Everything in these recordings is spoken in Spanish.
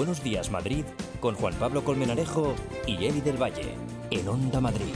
Buenos Días Madrid con Juan Pablo Colmenarejo y Eli del Valle en Onda Madrid.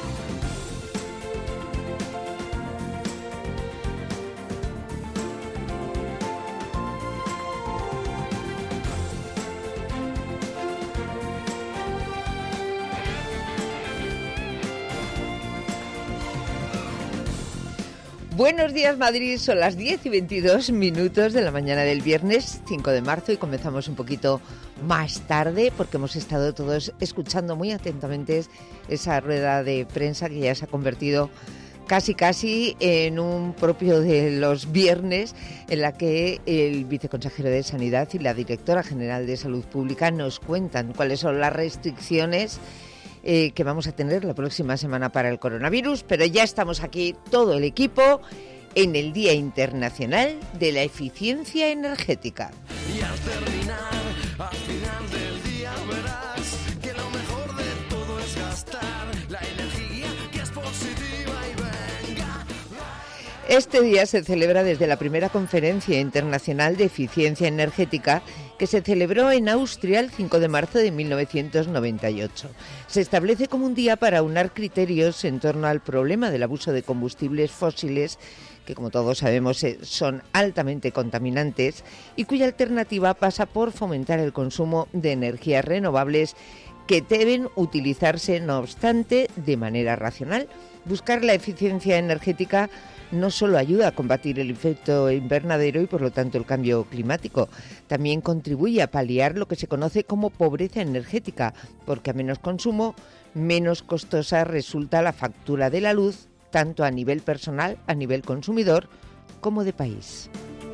Buenos días Madrid, son las 10:22 de la mañana del viernes 5 de marzo y comenzamos un poquito más tarde porque hemos estado todos escuchando muy atentamente esa rueda de prensa que ya se ha convertido casi en un propio de los viernes, en la que el viceconsejero de Sanidad y la directora general de Salud Pública nos cuentan cuáles son las restricciones que vamos a tener la próxima semana para el coronavirus, pero ya estamos aquí todo el equipo en el Día Internacional de la Eficiencia Energética. Y al terminar, al final del día verás que lo mejor de todo es gastar la energía que es positiva y venga. Este día se celebra desde la primera Conferencia Internacional de Eficiencia Energética que se celebró en Austria el 5 de marzo de 1998. Se establece como un día para aunar criterios en torno al problema del abuso de combustibles fósiles, que como todos sabemos son altamente contaminantes, y cuya alternativa pasa por fomentar el consumo de energías renovables que deben utilizarse, no obstante, de manera racional. Buscar la eficiencia energética no solo ayuda a combatir el efecto invernadero y por lo tanto el cambio climático, también contribuye a paliar lo que se conoce como pobreza energética, porque a menos consumo, menos costosa resulta la factura de la luz, tanto a nivel personal, a nivel consumidor, como de país.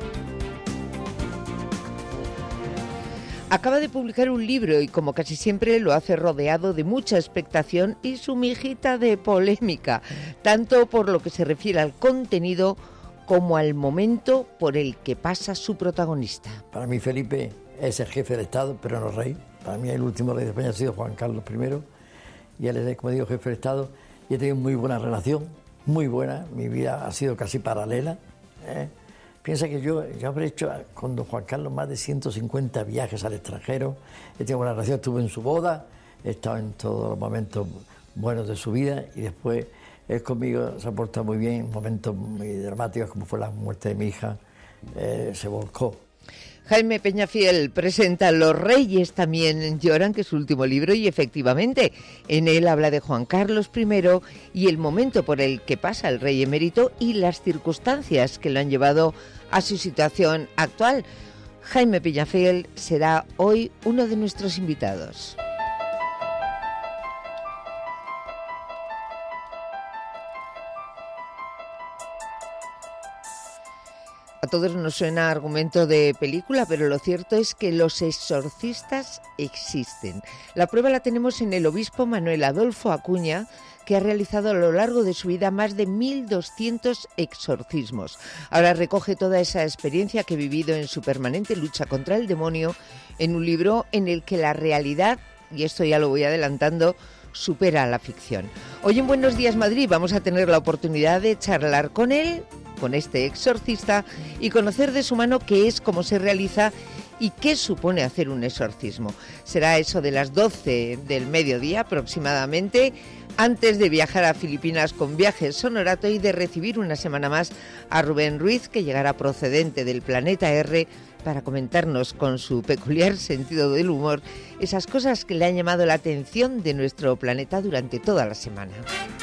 Acaba de publicar un libro y, como casi siempre, lo hace rodeado de mucha expectación y su mijita de polémica, tanto por lo que se refiere al contenido como al momento por el que pasa su protagonista. Para mí Felipe es el jefe del Estado, pero no rey. Para mí el último rey de España ha sido Juan Carlos I, y él es, como digo, jefe del Estado, y he tenido muy buena relación, muy buena. Mi vida ha sido casi paralela, Piensa que yo habré hecho con don Juan Carlos más de 150 viajes al extranjero. He tenido buena relación, estuve en su boda, he estado en todos los momentos buenos de su vida y después él conmigo se ha portado muy bien en momentos muy dramáticos como fue la muerte de mi hija, se volcó. Jaime Peñafiel presenta Los Reyes también lloran, que es su último libro, y efectivamente en él habla de Juan Carlos I y el momento por el que pasa el rey emérito y las circunstancias que lo han llevado a su situación actual. Jaime Peñafiel será hoy uno de nuestros invitados. A todos nos suena argumento de película, pero lo cierto es que los exorcistas existen. La prueba la tenemos en el obispo Manuel Adolfo Acuña, que ha realizado a lo largo de su vida más de 1.200 exorcismos. Ahora recoge toda esa experiencia que ha vivido en su permanente lucha contra el demonio en un libro en el que la realidad, y esto ya lo voy adelantando, supera a la ficción. Hoy en Buenos Días Madrid vamos a tener la oportunidad de charlar con él, con este exorcista, y conocer de su mano qué es, cómo se realiza y qué supone hacer un exorcismo. Será eso de las 12 del mediodía aproximadamente, antes de viajar a Filipinas con Viajes Honorato y de recibir una semana más a Rubén Ruiz, que llegará procedente del Planeta R para comentarnos con su peculiar sentido del humor esas cosas que le han llamado la atención de nuestro planeta durante toda la semana.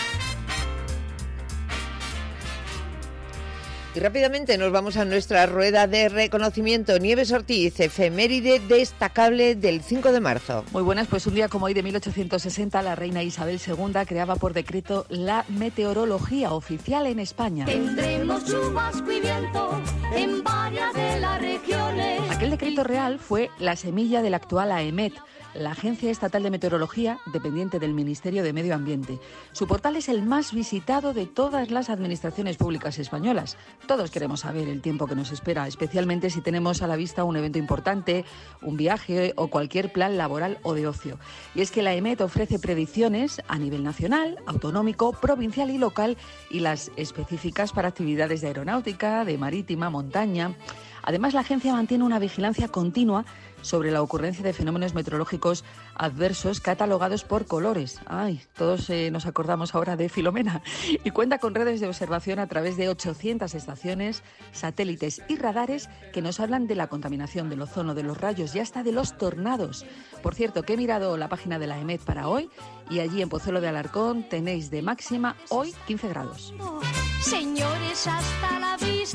Y rápidamente nos vamos a nuestra rueda de reconocimiento. Nieves Ortiz, efeméride destacable del 5 de marzo. Muy buenas, pues un día como hoy de 1860, la reina Isabel II creaba por decreto la meteorología oficial en España. Tendremos chubasco y viento en varias de las regiones. Aquel decreto real fue la semilla de la actual AEMET, la Agencia Estatal de Meteorología, dependiente del Ministerio de Medio Ambiente. Su portal es el más visitado de todas las administraciones públicas españolas. Todos queremos saber el tiempo que nos espera, especialmente si tenemos a la vista un evento importante, un viaje o cualquier plan laboral o de ocio. Y es que la AEMET ofrece predicciones a nivel nacional, autonómico, provincial y local, y las específicas para actividades de aeronáutica, de marítima, montaña. Además, la agencia mantiene una vigilancia continua sobre la ocurrencia de fenómenos meteorológicos adversos catalogados por colores. Ay, todos nos acordamos ahora de Filomena. Y cuenta con redes de observación a través de 800 estaciones, satélites y radares que nos hablan de la contaminación, del ozono, de los rayos y hasta de los tornados. Por cierto, que he mirado la página de la EMET para hoy y allí en Pozuelo de Alarcón tenéis de máxima hoy 15 grados. Señores, hasta la vista.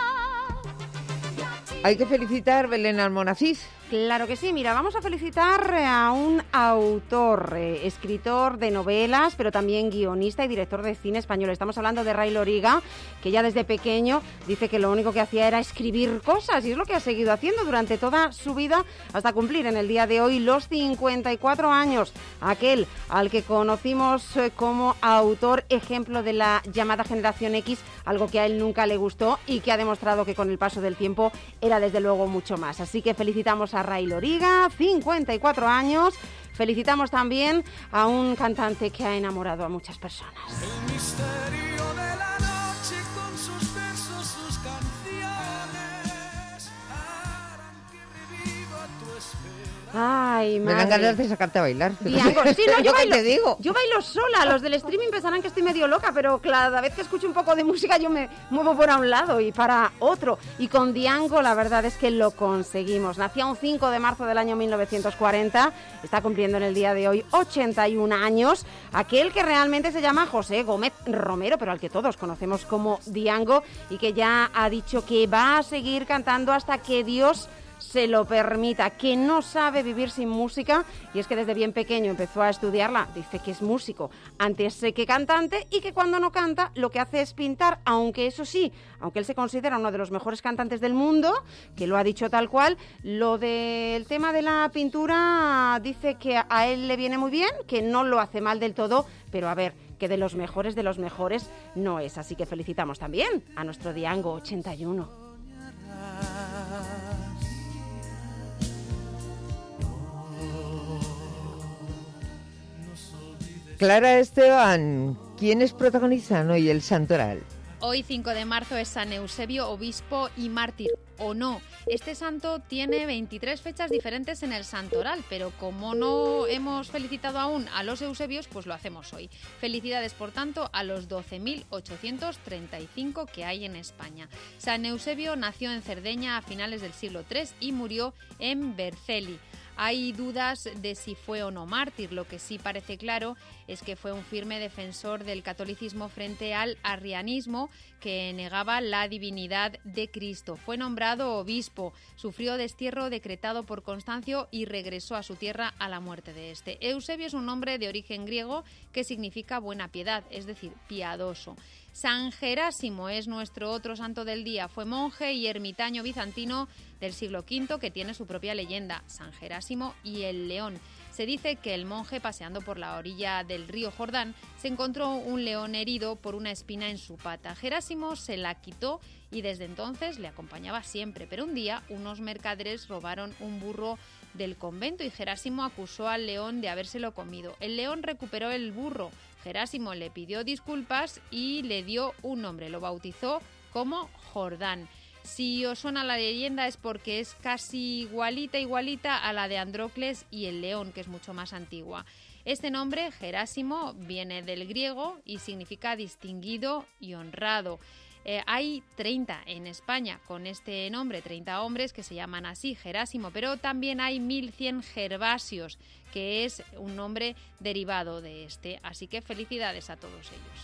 Hay que felicitar, Belén Almonacid. Claro que sí, mira, vamos a felicitar a un autor, escritor de novelas, pero también guionista y director de cine español. Estamos hablando de Ray Loriga, que ya desde pequeño dice que lo único que hacía era escribir cosas, y es lo que ha seguido haciendo durante toda su vida hasta cumplir en el día de hoy los 54 años. Aquel al que conocimos como autor ejemplo de la llamada generación X, algo que a él nunca le gustó y que ha demostrado que con el paso del tiempo era desde luego mucho más. Así que felicitamos a Ray Loriga, 54 años. Felicitamos también a un cantante que ha enamorado a muchas personas. El misterio de la noche con sus versos, sus canciones harán que reviva tu espera. Ay, Me dan madre. ganas de sacarte a bailar. Diango, sí, no, yo ¿Qué bailo, te digo? yo bailo sola. Los del streaming pensarán que estoy medio loca, pero cada vez que escucho un poco de música yo me muevo para un lado y para otro. Y con Diango la verdad es que lo conseguimos. Nació un 5 de marzo del año 1940, está cumpliendo en el día de hoy 81 años. Aquel que realmente se llama José Gómez Romero, pero al que todos conocemos como Diango, y que ya ha dicho que va a seguir cantando hasta que Dios se lo permita, que no sabe vivir sin música, y es que desde bien pequeño empezó a estudiarla. Dice que es músico antes que cantante, y que cuando no canta lo que hace es pintar, aunque eso sí, aunque él se considera uno de los mejores cantantes del mundo, que lo ha dicho tal cual, lo del tema de la pintura dice que a él le viene muy bien, que no lo hace mal del todo, pero a ver, que de los mejores no es. Así que felicitamos también a nuestro Diango 81. Clara Esteban, ¿quiénes protagonizan hoy el Santoral? Hoy, 5 de marzo, es San Eusebio, obispo y mártir, ¿o no? Este santo tiene 23 fechas diferentes en el Santoral, pero como no hemos felicitado aún a los Eusebios, pues lo hacemos hoy. Felicidades, por tanto, a los 12.835 que hay en España. San Eusebio nació en Cerdeña a finales del siglo III y murió en Vercelli. Hay dudas de si fue o no mártir. Lo que sí parece claro es que fue un firme defensor del catolicismo frente al arrianismo, que negaba la divinidad de Cristo. Fue nombrado obispo, sufrió destierro decretado por Constancio y regresó a su tierra a la muerte de este. Eusebio es un nombre de origen griego que significa buena piedad, es decir, piadoso. San Gerásimo es nuestro otro santo del día. Fue monje y ermitaño bizantino del siglo V que tiene su propia leyenda, San Gerásimo y el león. Se dice que el monje, paseando por la orilla del río Jordán, se encontró un león herido por una espina en su pata. Gerásimo se la quitó y desde entonces le acompañaba siempre, pero un día unos mercaderes robaron un burro del convento y Gerásimo acusó al león de habérselo comido. El león recuperó el burro. Gerásimo le pidió disculpas y le dio un nombre, lo bautizó como Jordán. Si os suena la leyenda es porque es casi igualita a la de Andrócles y el león, que es mucho más antigua. Este nombre, Gerásimo, viene del griego y significa distinguido y honrado. Hay 30 en España con este nombre, 30 hombres que se llaman así, Gerásimo, pero también hay 1100 Gervasios, que es un nombre derivado de este. Así que felicidades a todos ellos.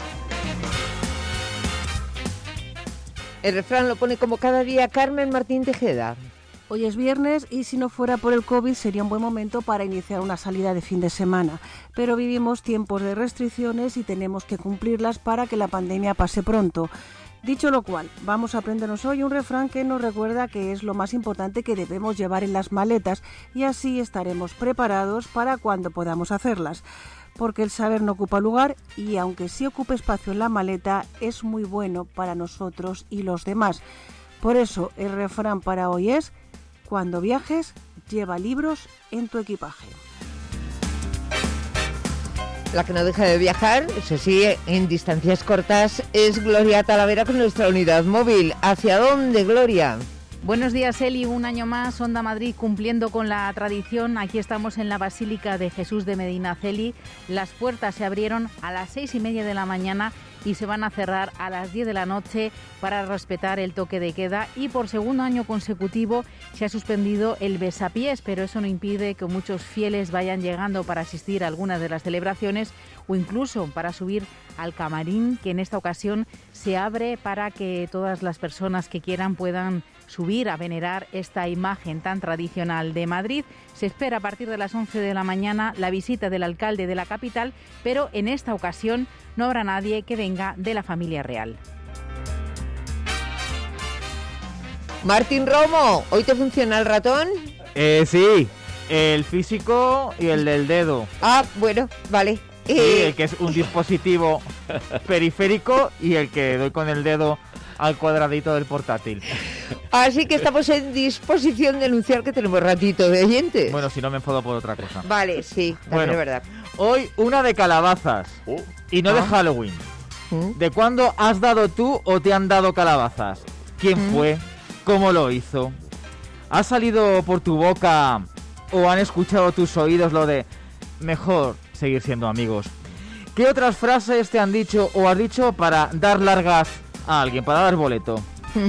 El refrán lo pone como cada día Carmen Martín Tejeda. Hoy es viernes y si no fuera por el COVID sería un buen momento para iniciar una salida de fin de semana. Pero vivimos tiempos de restricciones y tenemos que cumplirlas para que la pandemia pase pronto. Dicho lo cual, vamos a aprendernos hoy un refrán que nos recuerda que es lo más importante que debemos llevar en las maletas y así estaremos preparados para cuando podamos hacerlas. Porque el saber no ocupa lugar y aunque sí ocupe espacio en la maleta, es muy bueno para nosotros y los demás. Por eso el refrán para hoy es: cuando viajes, lleva libros en tu equipaje. La que no deja de viajar, eso sí, en distancias cortas, es Gloria Talavera con nuestra unidad móvil. ¿Hacia dónde, Gloria? Buenos días, Eli. Un año más, Onda Madrid cumpliendo con la tradición. Aquí estamos en la Basílica de Jesús de Medinaceli. Las puertas se abrieron a las 6:30 de la mañana y se van a cerrar a las 10 de la noche para respetar el toque de queda. Y por segundo año consecutivo se ha suspendido el besapiés, pero eso no impide que muchos fieles vayan llegando para asistir a algunas de las celebraciones o incluso para subir al camarín, que en esta ocasión se abre para que todas las personas que quieran puedan subir a venerar esta imagen tan tradicional de Madrid. Se espera a partir de las 11 de la mañana la visita del alcalde de la capital, pero en esta ocasión no habrá nadie que venga de la familia real. Martín Romo, ¿hoy te funciona el ratón? Sí, el físico y el del dedo. Ah, bueno, vale. Sí, el que es un dispositivo periférico y el que doy con el dedo al cuadradito del portátil. Así que estamos en disposición de anunciar que tenemos ratito de oyentes. Bueno, si no me enfodo por otra cosa. Vale, sí, también es verdad. Hoy una de calabazas y no de Halloween. ¿De cuándo has dado tú o te han dado calabazas? ¿Quién fue? ¿Cómo lo hizo? ¿Ha salido por tu boca o han escuchado tus oídos lo de mejor seguir siendo amigos? ¿Qué otras frases te han dicho o has dicho para dar largas a alguien, para dar boleto?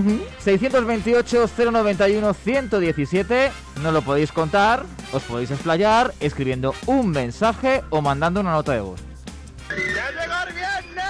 628-091-117, no lo podéis contar, os podéis explayar escribiendo un mensaje o mandando una nota de voz. ¡Ya llegó el viernes!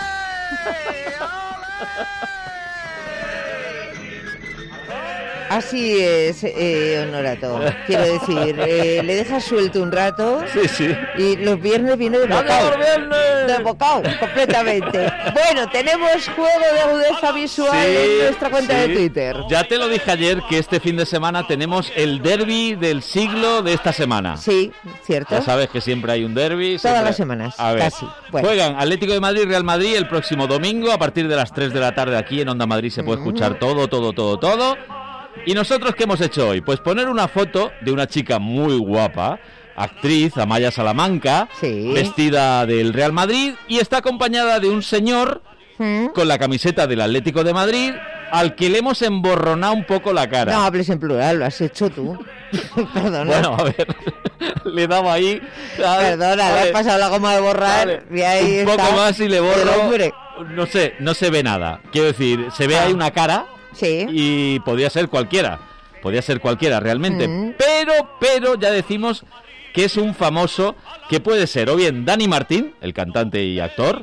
Así es, Honorato. Quiero decir, le dejas suelto un rato. Sí. Y los viernes viene de bocado. De bocado, completamente. Bueno, tenemos juego de agudeza visual en nuestra cuenta de Twitter. Ya te lo dije ayer que este fin de semana tenemos el derbi del siglo de esta semana. Sí, cierto. Ya sabes que siempre hay un derbi. Todas las semanas, a ver, casi. Bueno. Juegan Atlético de Madrid, Real Madrid el próximo domingo a partir de las 3 de la tarde aquí en Onda Madrid. Se puede escuchar todo. ¿Y nosotros qué hemos hecho hoy? Pues poner una foto de una chica muy guapa, actriz, Amaya Salamanca, vestida del Real Madrid, y está acompañada de un señor con la camiseta del Atlético de Madrid, al que le hemos emborronado un poco la cara. No hables en plural, lo has hecho tú. Perdona. Bueno, a ver, le daba ahí... Perdona, le has pasado la goma de borrar y ahí un está poco más y le borro. el hombre. No sé, no se ve nada. Quiero decir, se ve ahí una cara... Sí. Y podría ser cualquiera realmente, pero ya decimos que es un famoso que puede ser o bien Dani Martín, el cantante y actor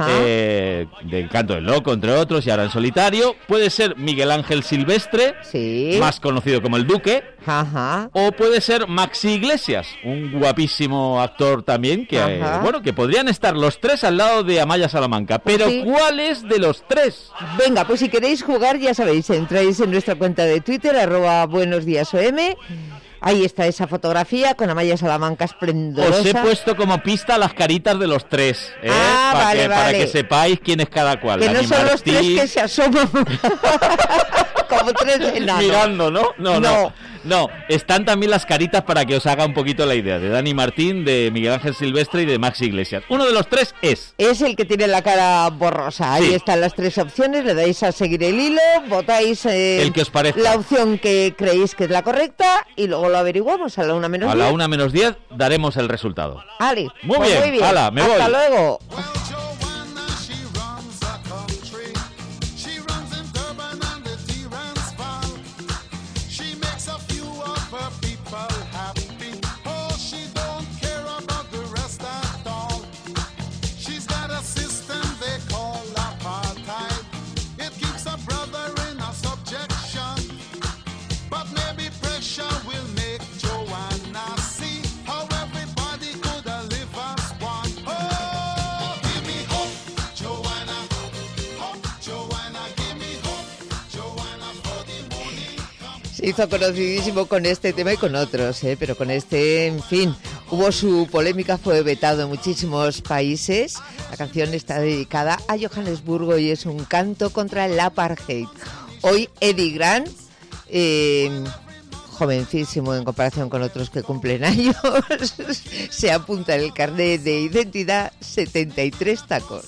del Canto del Loco, entre otros, y ahora en solitario, puede ser Miguel Ángel Silvestre, más conocido como el Duque, o puede ser Maxi Iglesias, un guapísimo actor también, que que podrían estar los tres al lado de Amaya Salamanca, pero ¿cuál es de los tres? Venga, pues si queréis jugar, ya sabéis, entráis en nuestra cuenta de Twitter, @buenosdiasom. Ahí está esa fotografía con Amaya Salamanca esplendorosa. Os he puesto como pista las caritas de los tres, para que sepáis quién es cada cual. Que Dani no son Martín, los tres que se asoman como tres enanos. Mirando, ¿no? No, están también las caritas para que os haga un poquito la idea. De Dani Martín, de Miguel Ángel Silvestre y de Maxi Iglesias. Uno de los tres es el que tiene la cara borrosa. Ahí están las tres opciones, le dais a seguir el hilo, votáis el que os parezca, la opción que creéis que es la correcta y luego lo averiguamos a la 1:10. A la 1:10 daremos el resultado. Ale, muy bien. Hala, me voy. Hasta luego. Se hizo conocidísimo con este tema y con otros, pero con este, en fin, hubo su polémica, fue vetado en muchísimos países. La canción está dedicada a Johannesburgo y es un canto contra el apartheid. Hoy Eddie Grant, jovencísimo en comparación con otros que cumplen años, se apunta en el carnet de identidad 73 tacos.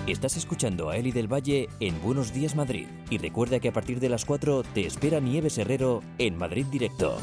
Estás escuchando a Eli del Valle en Buenos Días Madrid. Y recuerda que a partir de las 4 te espera Nieves Herrero en Madrid Directo.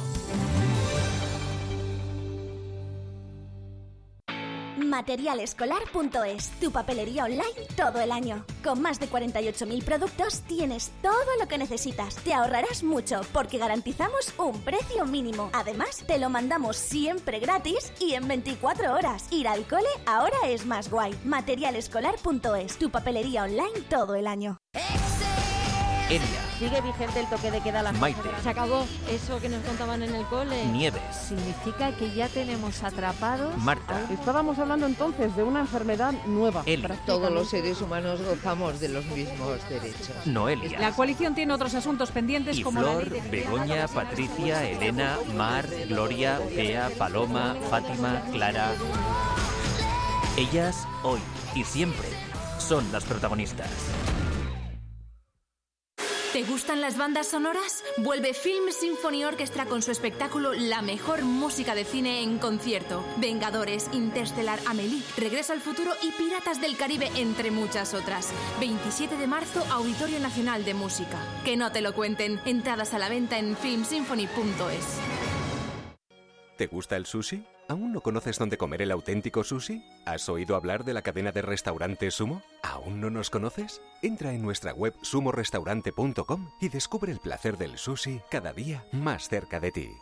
Materialescolar.es, tu papelería online todo el año. Con más de 48.000 productos tienes todo lo que necesitas. Te ahorrarás mucho porque garantizamos un precio mínimo. Además, te lo mandamos siempre gratis y en 24 horas. Ir al cole ahora es más guay. Materialescolar.es, tu papelería online todo el año. Elia. Sigue vigente el toque de queda a las Maite. Se acabó eso que nos contaban en el cole. Nieves. Significa que ya tenemos atrapados. Marta. Estábamos hablando entonces de una enfermedad nueva. Eli. Todos los seres humanos gozamos de los mismos derechos. Noelia. La coalición tiene otros asuntos pendientes Y como Flor, la ley de... Begoña, Patricia, Elena, Mar, Gloria, Bea, Paloma, Fátima, Clara. Ellas, hoy y siempre, son las protagonistas. ¿Te gustan las bandas sonoras? Vuelve Film Symphony Orchestra con su espectáculo La mejor música de cine en concierto. Vengadores, Interstellar, Amélie, Regreso al futuro y Piratas del Caribe, entre muchas otras. 27 de marzo, Auditorio Nacional de Música. Que no te lo cuenten. Entradas a la venta en filmsymphony.es. ¿Te gusta el sushi? ¿Aún no conoces dónde comer el auténtico sushi? ¿Has oído hablar de la cadena de restaurantes Sumo? ¿Aún no nos conoces? Entra en nuestra web sumorestaurante.com y descubre el placer del sushi cada día más cerca de ti.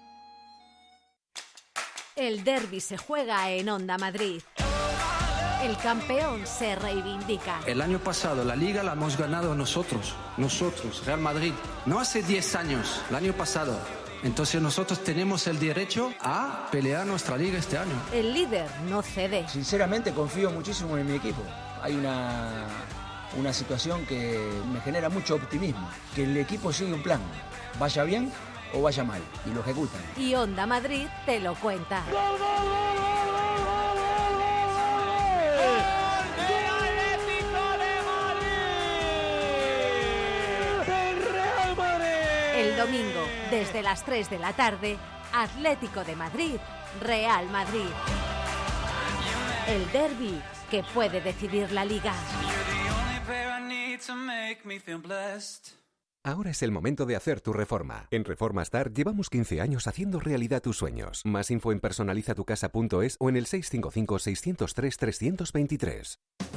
El derbi se juega en Onda Madrid. El campeón se reivindica. El año pasado la Liga la hemos ganado nosotros, Real Madrid. No hace 10 años, el año pasado. Entonces nosotros tenemos el derecho a pelear nuestra liga este año. El líder no cede. Sinceramente confío muchísimo en mi equipo. Hay una situación que me genera mucho optimismo. Que el equipo sigue un plan, vaya bien o vaya mal, y lo ejecutan. Y Onda Madrid te lo cuenta. El domingo, desde las 3 de la tarde, Atlético de Madrid, Real Madrid. El derbi que puede decidir la Liga. Ahora es el momento de hacer tu reforma. En Reforma Star llevamos 15 años haciendo realidad tus sueños. Más info en personalizatucasa.es o en el 655-603-323.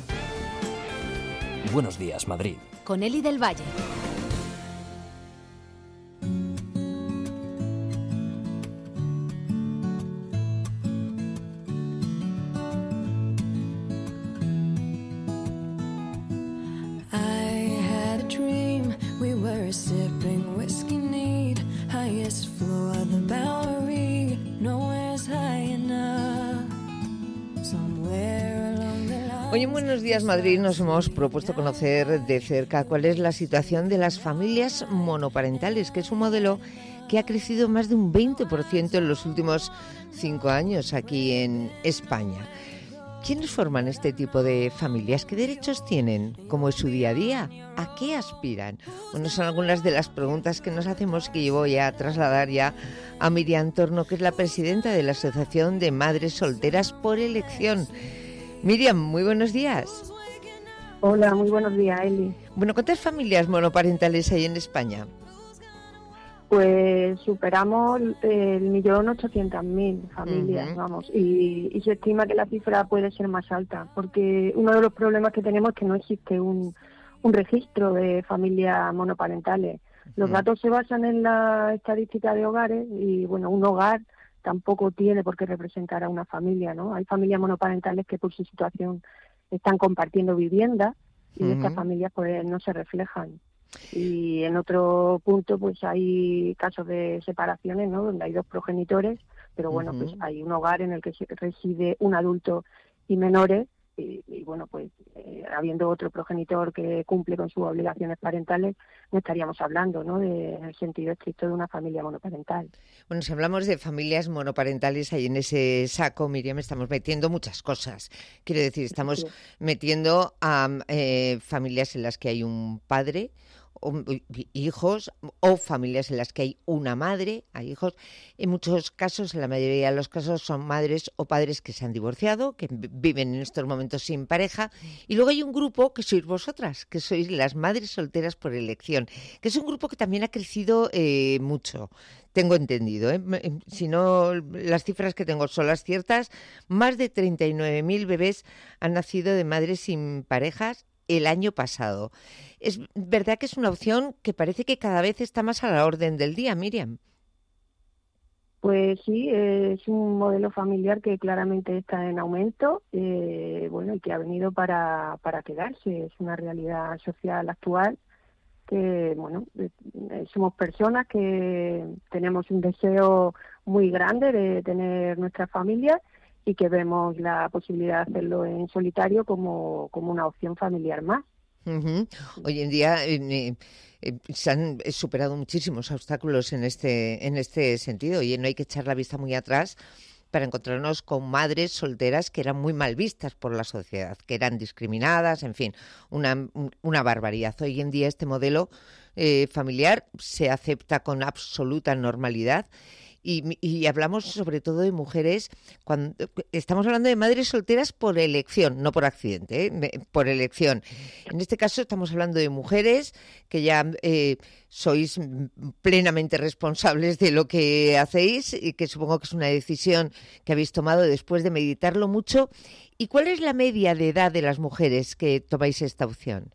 Buenos días, Madrid. Con Eli del Valle. Sipping whiskey neat, highest floor of the Bowery, nowhere's high enough, somewhere along the line. Hoy en Buenos Días Madrid nos hemos propuesto conocer de cerca cuál es la situación de las familias monoparentales, que es un modelo que ha crecido más de un 20% en los últimos 5 años aquí en España. ¿Quiénes forman este tipo de familias? ¿Qué derechos tienen? ¿Cómo es su día a día? ¿A qué aspiran? Bueno, son algunas de las preguntas que nos hacemos, que yo voy a trasladar ya a Miriam Torno, que es la presidenta de la Asociación de Madres Solteras por Elección. Miriam, muy buenos días. Hola, muy buenos días, Eli. Bueno, ¿cuántas familias monoparentales hay en España? Pues superamos el 1.800.000 familias, vamos, y se estima que la cifra puede ser más alta, porque uno de los problemas que tenemos es que no existe un registro de familias monoparentales. Los datos se basan en la estadística de hogares y, bueno, un hogar tampoco tiene por qué representar a una familia, ¿no? Hay familias monoparentales que por su situación están compartiendo vivienda y estas familias pues no se reflejan. Y en otro punto pues hay casos de separaciones, ¿no?, donde hay 2 progenitores, pero bueno, pues hay un hogar en el que reside un adulto y menores y bueno, pues habiendo otro progenitor que cumple con sus obligaciones parentales, no estaríamos hablando, ¿no?, en el sentido estricto de una familia monoparental. Bueno, si hablamos de familias monoparentales, ahí en ese saco, Miriam, estamos metiendo muchas cosas. Quiero decir, estamos metiendo a familias en las que hay un padre, hijos o familias en las que hay una madre, hay hijos. En muchos casos, en la mayoría de los casos, son madres o padres que se han divorciado, que viven en estos momentos sin pareja. Y luego hay un grupo que sois vosotras, que sois las madres solteras por elección, que es un grupo que también ha crecido mucho. Tengo entendido, si no las cifras que tengo son las ciertas, más de 39.000 bebés han nacido de madres sin parejas el año pasado. Es verdad que es una opción que parece que cada vez está más a la orden del día, Miriam. Pues sí, es un modelo familiar que claramente está en aumento, y que ha venido para quedarse. Es una realidad social actual que, somos personas que tenemos un deseo muy grande de tener nuestra familia y que vemos la posibilidad de hacerlo en solitario como una opción familiar más. Uh-huh. Hoy en día se han superado muchísimos obstáculos en este sentido y no hay que echar la vista muy atrás para encontrarnos con madres solteras que eran muy mal vistas por la sociedad, que eran discriminadas, en fin, una barbaridad. Hoy en día este modelo familiar se acepta con absoluta normalidad. Y hablamos sobre todo de mujeres, cuando estamos hablando de madres solteras por elección, no por accidente, por elección. En este caso estamos hablando de mujeres que ya sois plenamente responsables de lo que hacéis y que supongo que es una decisión que habéis tomado después de meditarlo mucho. ¿Y cuál es la media de edad de las mujeres que tomáis esta opción?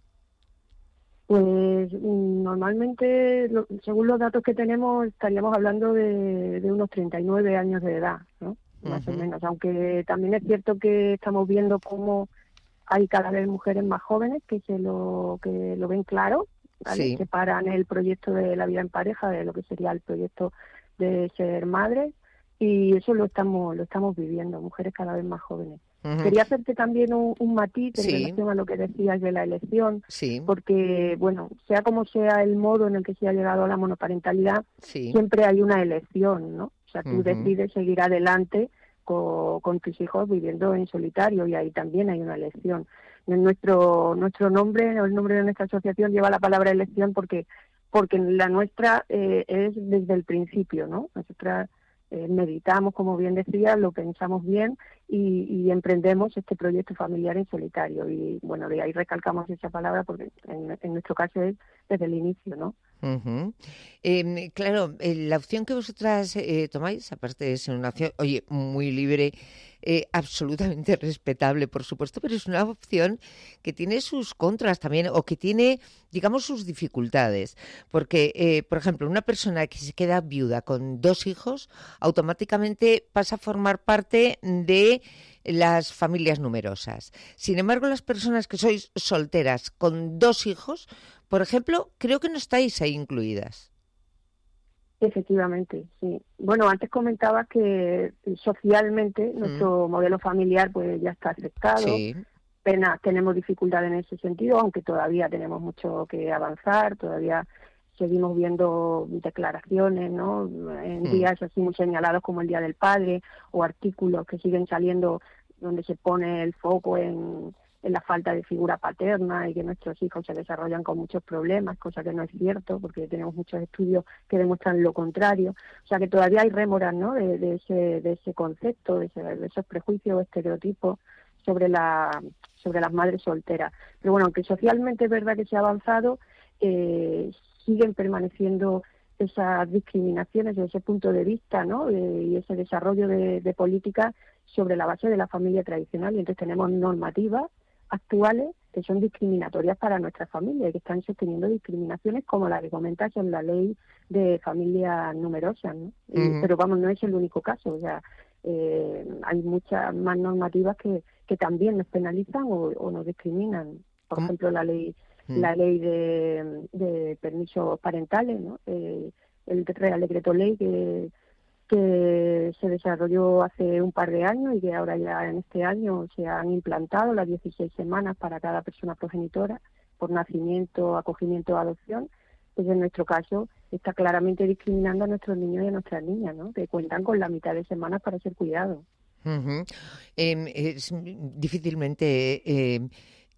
Pues normalmente, según los datos que tenemos, estaríamos hablando de unos 39 años de edad, ¿no? Más o menos. Aunque también es cierto que estamos viendo cómo hay cada vez mujeres más jóvenes que lo ven claro, ¿vale? Sí. Separan el proyecto de la vida en pareja de lo que sería el proyecto de ser madre, y eso lo estamos viviendo, mujeres cada vez más jóvenes. Uh-huh. Quería hacerte también un matiz en relación a lo que decías de la elección, porque, sea como sea el modo en el que se ha llegado a la monoparentalidad, siempre hay una elección, ¿no? O sea, tú decides seguir adelante con tus hijos viviendo en solitario, y ahí también hay una elección. Nuestro nombre, o el nombre de nuestra asociación, lleva la palabra elección porque la nuestra es desde el principio, ¿no? Nosotras meditamos, como bien decía, lo pensamos bien y emprendemos este proyecto familiar en solitario. Y de ahí recalcamos esa palabra porque en nuestro caso es desde el inicio, ¿no? Uh-huh. Claro, la opción que vosotras tomáis, aparte de ser una opción, muy libre, absolutamente respetable, por supuesto, pero es una opción que tiene sus contras también, o que tiene, digamos, sus dificultades. Porque, por ejemplo, una persona que se queda viuda con 2 hijos, automáticamente pasa a formar parte de las familias numerosas. Sin embargo, las personas que sois solteras con 2 hijos, por ejemplo, creo que no estáis ahí incluidas. Efectivamente, sí. Antes comentabas que socialmente nuestro modelo familiar pues ya está aceptado. Sí. Apenas tenemos dificultades en ese sentido, aunque todavía tenemos mucho que avanzar, todavía seguimos viendo declaraciones, ¿no? En días así muy señalados como el Día del Padre, o artículos que siguen saliendo donde se pone el foco en la falta de figura paterna y que nuestros hijos se desarrollan con muchos problemas, cosa que no es cierto, porque tenemos muchos estudios que demuestran lo contrario. O sea que todavía hay rémoras, ¿no? de ese concepto, de esos prejuicios o estereotipos sobre las madres solteras. Pero aunque socialmente es verdad que se ha avanzado, siguen permaneciendo esas discriminaciones desde ese punto de vista, ¿no? Y ese desarrollo de políticas sobre la base de la familia tradicional. Y entonces tenemos normativas actuales que son discriminatorias para nuestra familia y que están sosteniendo discriminaciones como la que comentas en la ley de familias numerosas, ¿no? Pero no es el único caso. O sea, hay muchas más normativas que también nos penalizan o nos discriminan. Por ejemplo, la ley de permisos parentales, ¿no? El Real Decreto Ley que se desarrolló hace un par de años y que ahora ya en este año se han implantado las 16 semanas para cada persona progenitora por nacimiento, acogimiento o adopción. Pues en nuestro caso está claramente discriminando a nuestros niños y a nuestras niñas, ¿no? Que cuentan con la mitad de semanas para ser cuidados. Es difícilmente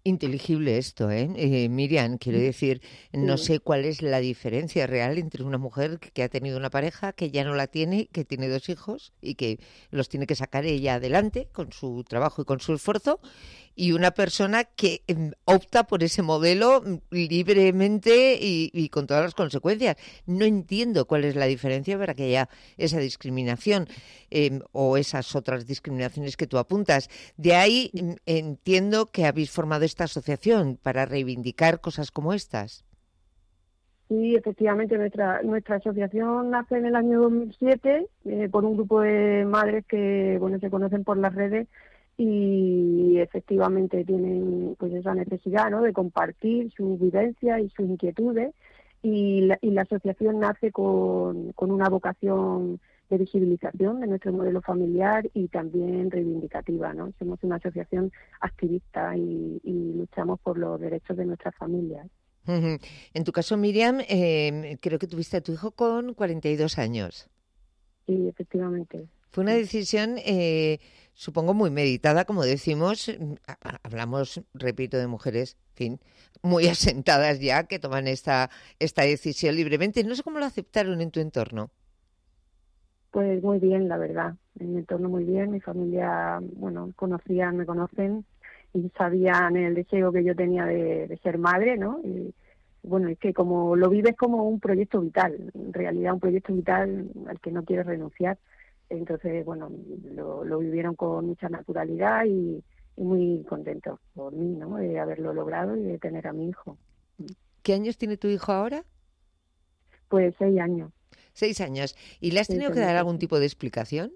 Inteligible esto, ¿eh? Miriam, quiero decir, no sé cuál es la diferencia real entre una mujer que ha tenido una pareja, que ya no la tiene, que tiene 2 hijos y que los tiene que sacar ella adelante con su trabajo y con su esfuerzo, y una persona que opta por ese modelo libremente y con todas las consecuencias. No entiendo cuál es la diferencia para que haya esa discriminación o esas otras discriminaciones que tú apuntas. De ahí entiendo que habéis formado esta asociación para reivindicar cosas como estas. Sí, efectivamente, nuestra asociación nace en el año 2007 por un grupo de madres que se conocen por las redes y efectivamente tienen pues esa necesidad, ¿no?, de compartir sus vivencias y sus inquietudes, y la asociación nace con una vocación de visibilización de nuestro modelo familiar y también reivindicativa, ¿no? Somos una asociación activista y luchamos por los derechos de nuestras familias. En tu caso, Miriam, creo que tuviste a tu hijo con 42 años. Sí, efectivamente. Fue una decisión, supongo, muy meditada, como decimos. Hablamos, repito, de mujeres, en fin, muy asentadas ya, que toman esta decisión libremente. No sé cómo lo aceptaron en tu entorno. Pues muy bien, la verdad. En mi entorno muy bien. Mi familia, me conocen y sabían el deseo que yo tenía de ser madre, ¿no? Y es que como lo vives como un proyecto vital, en realidad un proyecto vital al que no quieres renunciar. Entonces, lo vivieron con mucha naturalidad y muy contentos por mí, ¿no?, de haberlo logrado y de tener a mi hijo. ¿Qué años tiene tu hijo ahora? Pues 6 años. 6 años. ¿Y le has tenido que dar algún tipo de explicación?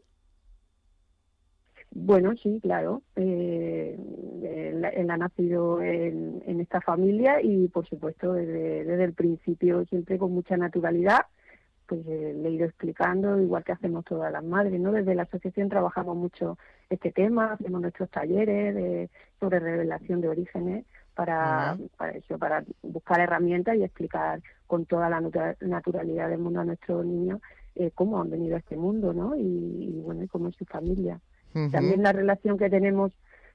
Bueno, sí, claro. Él ha nacido en esta familia y, por supuesto, desde el principio, siempre con mucha naturalidad, pues le he ido explicando, igual que hacemos todas las madres, ¿no? Desde la asociación trabajamos mucho este tema, hacemos nuestros talleres sobre revelación de orígenes para buscar herramientas y explicar con toda la naturalidad del mundo a nuestros niños cómo han venido a este mundo, ¿no? Y cómo es su familia. También la relación que tenemos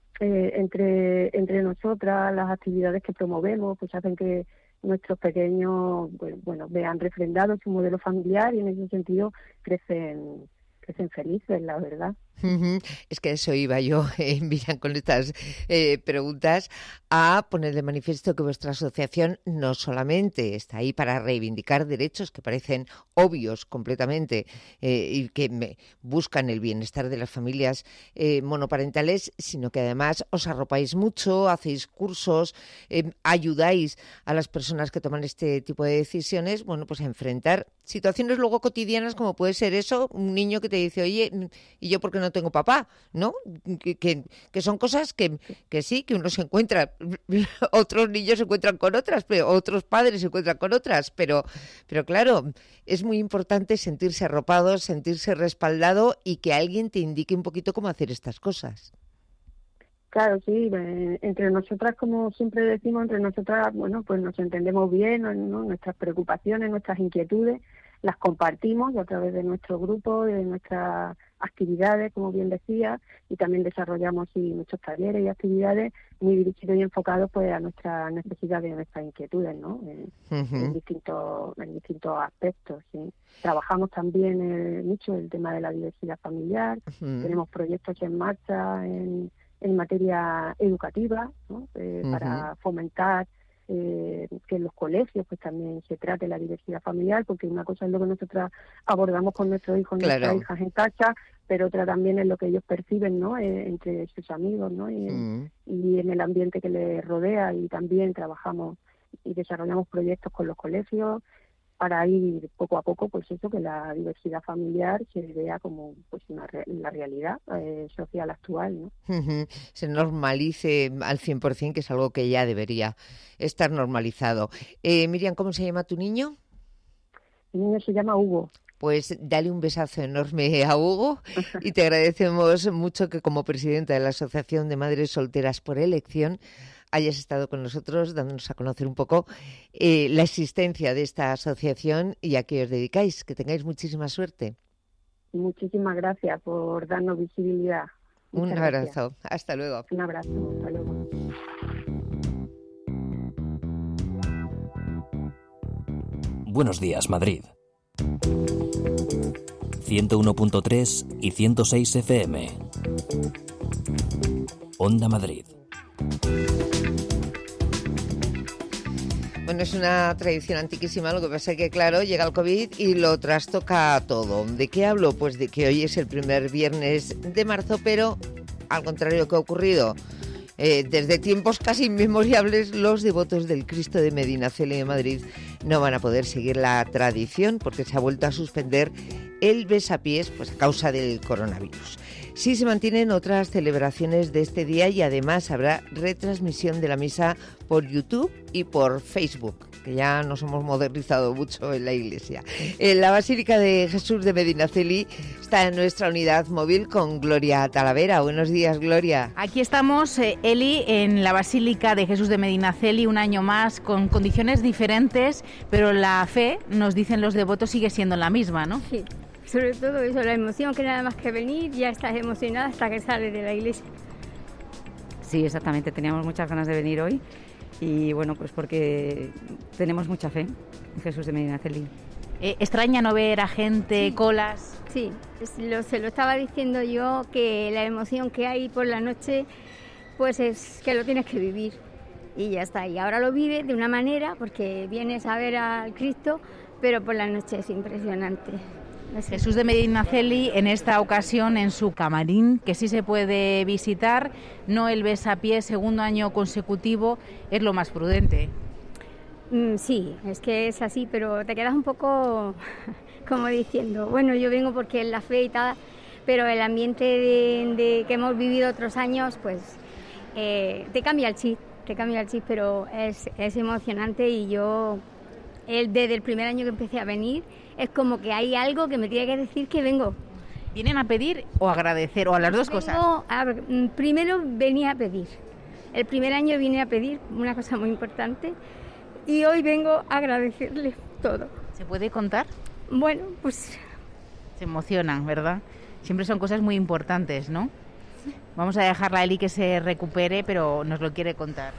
entre nosotras, las actividades que promovemos, pues hacen que nuestros pequeños vean refrendado su modelo familiar y en ese sentido crecen felices, la verdad. Es que a eso iba yo, Miriam, con estas preguntas, a poner de manifiesto que vuestra asociación no solamente está ahí para reivindicar derechos que parecen obvios completamente y que buscan el bienestar de las familias monoparentales, sino que además os arropáis mucho, hacéis cursos, ayudáis a las personas que toman este tipo de decisiones, pues a enfrentar situaciones luego cotidianas como puede ser eso, un niño que te dice, oye, ¿y yo por qué no tengo papá? ¿No? Que son cosas que sí, que uno se encuentra, otros niños se encuentran con otras, pero otros padres se encuentran con otras, pero claro, es muy importante sentirse arropado, sentirse respaldado y que alguien te indique un poquito cómo hacer estas cosas. Claro, sí, entre nosotras, como siempre decimos, entre nosotras, pues nos entendemos bien, ¿no? Nuestras preocupaciones, nuestras inquietudes, las compartimos a través de nuestro grupo, de nuestras actividades, como bien decía, y también desarrollamos muchos talleres y actividades muy dirigidos y enfocados pues a nuestras necesidades y nuestras inquietudes, ¿no? En distintos aspectos, sí. Trabajamos también mucho el tema de la diversidad familiar, tenemos proyectos en marcha en materia educativa, ¿no? Para fomentar que en los colegios pues también se trate la diversidad familiar, porque una cosa es lo que nosotros abordamos con nuestros hijos, nuestras hijas en casa, pero otra también es lo que ellos perciben, ¿no? Entre sus amigos, ¿no? Y en el ambiente que les rodea, y también trabajamos y desarrollamos proyectos con los colegios para ir poco a poco, pues eso, que la diversidad familiar se vea como pues la realidad social actual, ¿no? Se normalice al 100%, que es algo que ya debería estar normalizado. Miriam, ¿cómo se llama tu niño? Mi niño se llama Hugo. Pues dale un besazo enorme a Hugo y te agradecemos mucho que como presidenta de la Asociación de Madres Solteras por Elección hayas estado con nosotros dándonos a conocer un poco la existencia de esta asociación y a qué os dedicáis. Que tengáis muchísima suerte. Muchísimas gracias por darnos visibilidad. Un abrazo. Hasta luego. Un abrazo. Hasta luego. Buenos Días, Madrid. 101.3 y 106 FM. Onda Madrid. Bueno, es una tradición antiquísima, lo que pasa es que, claro, llega el COVID y lo trastoca todo. ¿De qué hablo? Pues de que hoy es el primer viernes de marzo, pero al contrario que ha ocurrido desde tiempos casi inmemoriales, los devotos del Cristo de Medinaceli de Madrid no van a poder seguir la tradición porque se ha vuelto a suspender el besapiés pues, a causa del coronavirus. Sí se mantienen otras celebraciones de este día y además habrá retransmisión de la misa por YouTube y por Facebook, que ya nos hemos modernizado mucho en la iglesia. En la Basílica de Jesús de Medinaceli está en nuestra unidad móvil con Gloria Talavera. Buenos días, Gloria. Aquí estamos, Eli, en la Basílica de Jesús de Medinaceli, un año más, con condiciones diferentes, pero la fe, nos dicen los devotos, sigue siendo la misma, ¿no? Sí, sobre todo eso, la emoción, que nada más que venir, ya estás emocionada hasta que sales de la iglesia. Sí, exactamente, teníamos muchas ganas de venir hoy. Y bueno, pues porque tenemos mucha fe en Jesús de Medinaceli. ¿Extraña no ver a gente, colas? Sí, se lo estaba diciendo yo, que la emoción que hay por la noche, pues es que lo tienes que vivir. Y ya está, y ahora lo vives de una manera, porque vienes a ver al Cristo, pero por la noche es impresionante. Jesús de Medinaceli, en esta ocasión en su camarín, que sí se puede visitar, no el besapiés, segundo año consecutivo, es lo más prudente. Sí, es que es así, pero te quedas un poco como diciendo, bueno, yo vengo porque es la fe y tal, pero el ambiente de que hemos vivido otros años, pues te cambia el chip, pero es emocionante y yo, desde el primer año que empecé a venir, es como que hay algo que me tiene que decir que vengo. ¿Vienen a pedir o agradecer o a las dos cosas? Primero venía a pedir. El primer año vine a pedir una cosa muy importante y hoy vengo a agradecerle todo. ¿Se puede contar? Bueno, pues... Se emocionan, ¿verdad? Siempre son cosas muy importantes, ¿no? Sí. Vamos a dejarla a Eli que se recupere, pero nos lo quiere contar.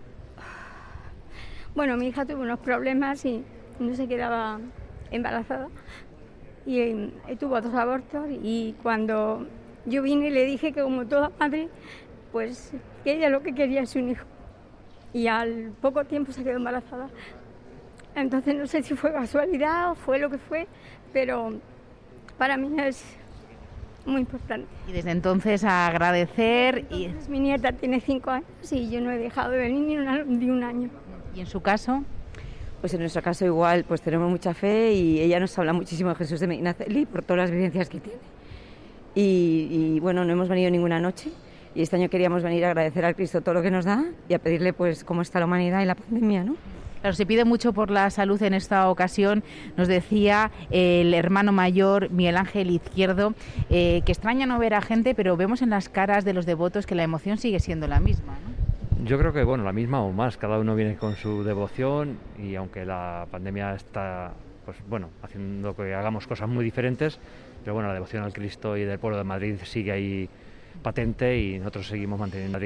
Bueno, mi hija tuvo unos problemas y no se quedaba embarazada y tuvo 2 abortos y cuando yo vine le dije que como toda madre, pues que ella lo que quería es un hijo y al poco tiempo se quedó embarazada. Entonces no sé si fue casualidad o fue lo que fue, pero para mí es muy importante. Y desde entonces a agradecer. Entonces, mi nieta tiene 5 años y yo no he dejado de venir ni un año. ¿Y en su caso? Pues en nuestro caso igual, pues tenemos mucha fe y ella nos habla muchísimo de Jesús de Medinaceli por todas las vivencias que tiene. Y bueno, no hemos venido ninguna noche y este año queríamos venir a agradecer al Cristo todo lo que nos da y a pedirle pues cómo está la humanidad y la pandemia, ¿no? Claro, se pide mucho por la salud en esta ocasión. Nos decía el hermano mayor, Miguel Ángel Izquierdo, que extraña no ver a gente, pero vemos en las caras de los devotos que la emoción sigue siendo la misma, ¿no? Yo creo que, bueno, la misma o más, cada uno viene con su devoción y aunque la pandemia está, pues bueno, haciendo que hagamos cosas muy diferentes, pero bueno, la devoción al Cristo y del pueblo de Madrid sigue ahí patente y nosotros seguimos manteniendo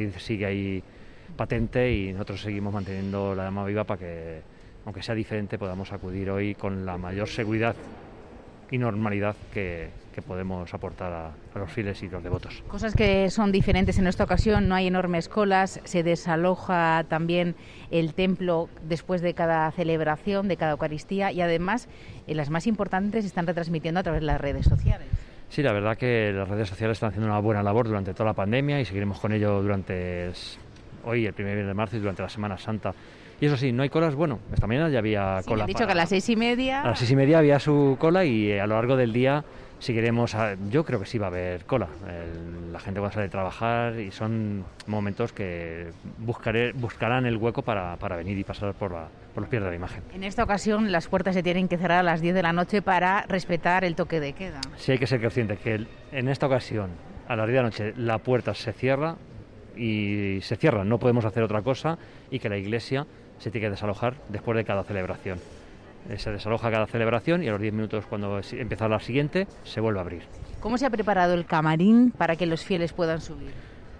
la llama viva para que, aunque sea diferente, podamos acudir hoy con la mayor seguridad y normalidad que podemos aportar a los fieles y los devotos. Cosas que son diferentes en esta ocasión, no hay enormes colas, se desaloja también el templo después de cada celebración, de cada Eucaristía y además las más importantes se están retransmitiendo a través de las redes sociales. Sí, la verdad que las redes sociales están haciendo una buena labor durante toda la pandemia y seguiremos con ello durante hoy, el primer viernes de marzo y durante la Semana Santa. Y eso sí, no hay colas, bueno, esta mañana ya había cola. Han dicho que a las 6:30... A las 6:30 había su cola y a lo largo del día seguiremos, yo creo que sí va a haber cola. La gente va a salir a trabajar y son momentos que buscarán el hueco para venir y pasar por los pies de la imagen. En esta ocasión las puertas se tienen que cerrar a las 10 de la noche para respetar el toque de queda. Sí, hay que ser consciente que en esta ocasión, a las 10 de la noche, la puerta se cierra y se cierra, no podemos hacer otra cosa y que la iglesia se tiene que desalojar después de cada celebración. Se desaloja cada celebración y a los 10 minutos, cuando empieza la siguiente, se vuelve a abrir. ¿Cómo se ha preparado el camarín para que los fieles puedan subir?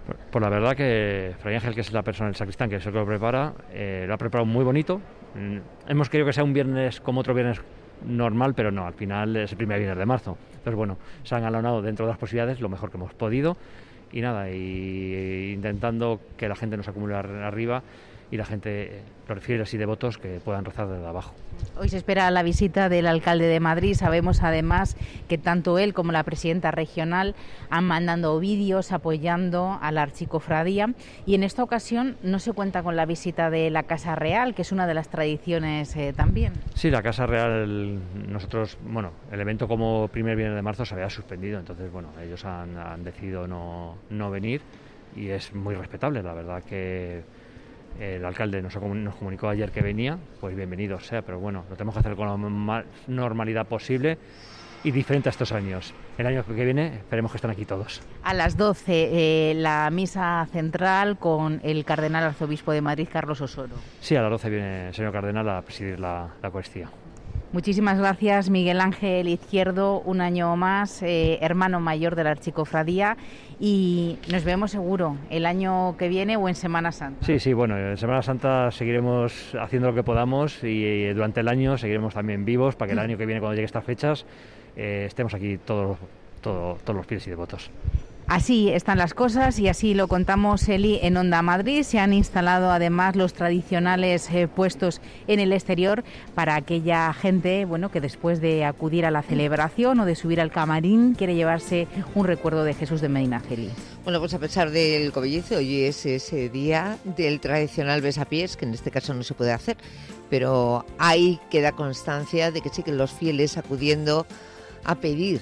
Pues la verdad que Fray Ángel, que es la persona, el sacristán, que es el que lo prepara, lo ha preparado muy bonito. Hemos querido que sea un viernes como otro viernes normal, pero no, al final es el primer viernes de marzo. Entonces, bueno, se han alonado dentro de las posibilidades lo mejor que hemos podido y nada, y intentando que la gente nos acumule arriba y la gente, los fieles y devotos, que puedan rezar desde abajo. Hoy se espera la visita del alcalde de Madrid. Sabemos además que tanto él como la presidenta regional han mandado vídeos apoyando a la archicofradía, y en esta ocasión no se cuenta con la visita de la Casa Real, que es una de las tradiciones también. Sí, la Casa Real, nosotros, bueno, el evento como primer viernes de marzo se había suspendido, entonces, bueno, ellos han decidido no venir y es muy respetable, la verdad que el alcalde nos comunicó ayer que venía, pues bienvenido sea, pero bueno, lo tenemos que hacer con la más normalidad posible y diferente a estos años. El año que viene esperemos que estén aquí todos. A las 12, la misa central con el cardenal arzobispo de Madrid, Carlos Osoro. Sí, a las 12 viene el señor cardenal a presidir la Eucaristía. Muchísimas gracias, Miguel Ángel Izquierdo, un año más, hermano mayor de la Archicofradía, y nos vemos seguro el año que viene o en Semana Santa. Sí, bueno, en Semana Santa seguiremos haciendo lo que podamos y durante el año seguiremos también vivos para que el año que viene, cuando llegue estas fechas, estemos aquí todos los fieles y devotos. Así están las cosas y así lo contamos, Eli, en Onda Madrid. Se han instalado además los tradicionales puestos en el exterior para aquella gente, bueno, que después de acudir a la celebración o de subir al camarín quiere llevarse un recuerdo de Jesús de Medinaceli. Bueno, pues a pesar del covillizo, hoy es ese día del tradicional besapiés, que en este caso no se puede hacer, pero ahí queda constancia de que sí que los fieles acudiendo a pedir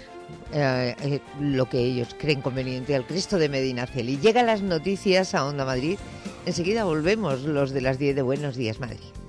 lo que ellos creen conveniente al Cristo de Medinaceli. Llegan las noticias a Onda Madrid. Enseguida volvemos, los de las 10 de Buenos Días Madrid.